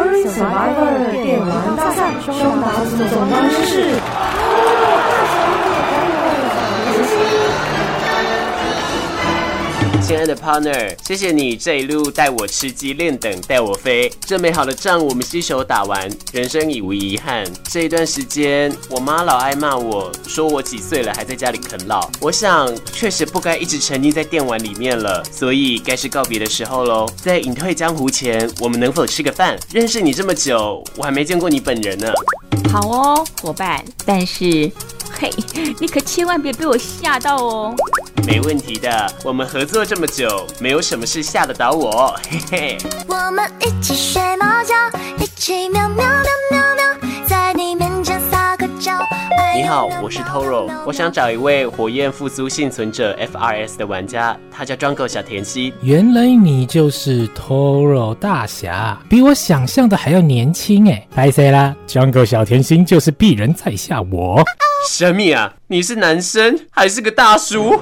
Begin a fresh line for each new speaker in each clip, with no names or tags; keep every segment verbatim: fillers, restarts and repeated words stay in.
Survivor 电玩大赛双打总总冠军是。
亲爱的 partner， 谢谢你这一路带我吃鸡练等带我飞，这美好的仗我们携手打完，人生已无遗憾。这一段时间，我妈老爱骂我，说我几岁了还在家里啃老。我想确实不该一直沉溺在电玩里面了，所以该是告别的时候喽。在隐退江湖前，我们能否吃个饭？认识你这么久，我还没见过你本人呢。
好哦，伙伴，但是嘿，你可千万别被我吓到哦。
没问题的，我们合作这么久，没有什么事吓得倒我，嘿嘿。
我们一起睡猫觉，一起喵喵喵喵喵，在你面前撒个娇。
你好，我是 Toro， 我想找一位火焰复苏幸存者 F R S 的玩家，他叫 Jungle 小甜心。
原来你就是 Toro 大侠，比我想象的还要年轻哎！拍谁啦 ？Jungle 小甜心就是鄙人在下我。
什么啊？你是男生还是个大叔？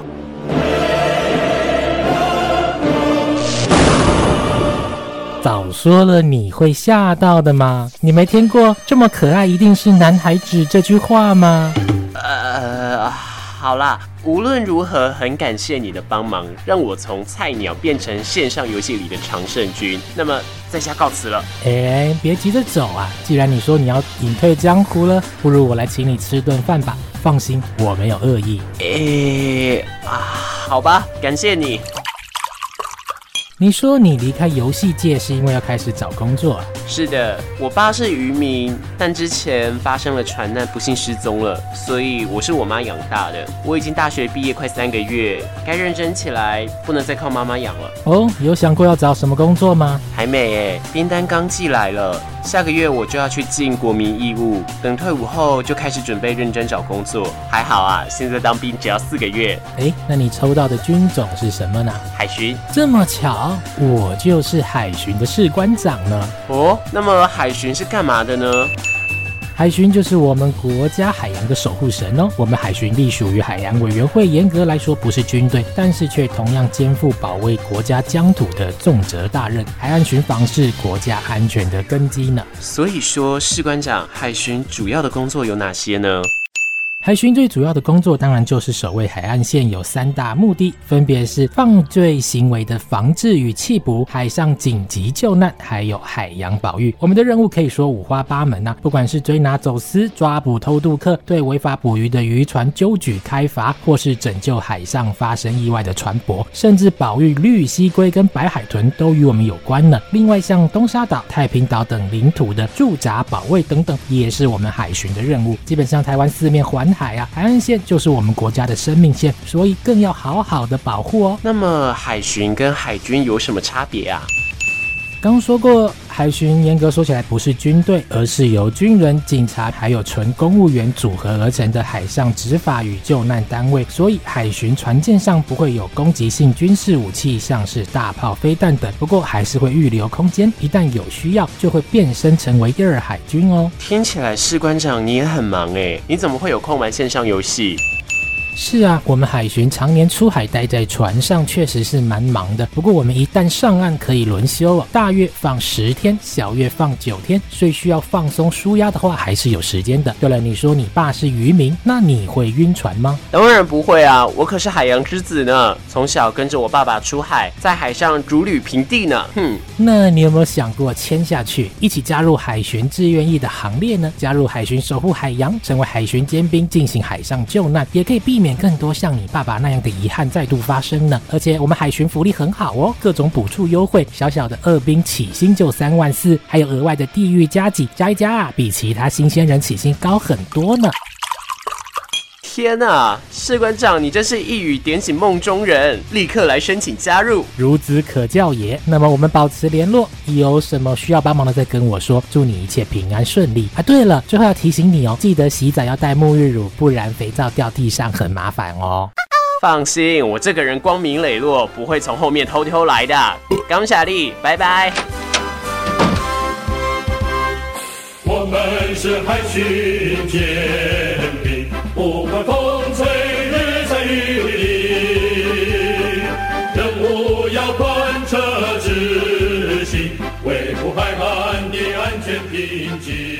早说了你会吓到的吗？你没听过这么可爱一定是男孩子这句话吗？
呃，好啦，无论如何很感谢你的帮忙，让我从菜鸟变成线上游戏里的常胜军。那么在下告辞了。
哎，别急着走啊，既然你说你要隐退江湖了，不如我来请你吃顿饭吧。放心，我没有恶意。
哎啊，好吧，感谢你。
你说你离开游戏界是因为要开始找工作啊？
是的，我爸是渔民，但之前发生了船难，不幸失踪了，所以我是我妈养大的。我已经大学毕业快三个月，该认真起来，不能再靠妈妈养了。
哦，有想过要找什么工作吗？
还没耶，订单刚寄来了，下个月我就要去尽国民义务，等退伍后就开始准备认真找工作。还好啊，现在当兵只要四个月。
哎，那你抽到的军种是什么呢？
海巡。
这么巧，我就是海巡的士官长呢。
哦，那么海巡是干嘛的呢？
海巡就是我们国家海洋的守护神哦。我们海巡隶属于海洋委员会，严格来说不是军队，但是却同样肩负保卫国家疆土的重责大任。海岸巡防是国家安全的根基呢。
所以说，士官长，海巡主要的工作有哪些呢？
海巡最主要的工作当然就是守卫海岸线，有三大目的，分别是犯罪行为的防治与缉捕、海上紧急救难，还有海洋保育。我们的任务可以说五花八门啊，不管是追拿走私、抓捕偷渡客，对违法捕鱼的渔船纠举开罚，或是拯救海上发生意外的船舶，甚至保育绿蜥龟跟白海豚都与我们有关呢。另外像东沙岛、太平岛等领土的驻扎保卫等等，也是我们海巡的任务。基本上台湾四面环海啊，海岸线就是我们国家的生命线，所以更要好好的保护哦。
那么海巡跟海军有什么差别啊？
刚说过，海巡严格说起来不是军队，而是由军人、警察还有纯公务员组合而成的海上执法与救难单位，所以海巡船舰上不会有攻击性军事武器，像是大炮、飞弹等，不过还是会预留空间，一旦有需要就会变身成为第二海军哦。
听起来士官长你也很忙耶，你怎么会有空玩线上游戏？
是啊，我们海巡常年出海待在船上，确实是蛮忙的。不过我们一旦上岸可以轮休哦，大月放十天，小月放九天，所以需要放松舒压的话，还是有时间的。对了，你说你爸是渔民，那你会晕船吗？
当然不会啊，我可是海洋之子呢，从小跟着我爸爸出海，在海上如履平地呢。哼，
那你有没有想过签下去，一起加入海巡志愿役的行列呢？加入海巡守护海洋，成为海巡尖兵，进行海上救难，也可以避免更多像你爸爸那样的遗憾再度发生呢。而且我们海巡福利很好哦，各种补助优惠，小小的二兵起薪就三万四，还有额外的地狱加给，加一加啊，比其他新鲜人起薪高很多呢。
天啊，士官长你真是一语点醒梦中人，立刻来申请加入。
孺子可教也。那么我们保持联络，有什么需要帮忙的再跟我说，祝你一切平安顺利啊。对了，最后要提醒你哦，记得洗澡要带沐浴乳，不然肥皂掉地上很麻烦哦。
放心，我这个人光明磊落，不会从后面偷偷来的。感谢你，拜拜。
我们是海巡尖兵，不管风吹日晒雨淋，任务要贯彻执行，维护海岸的安全。 全平静。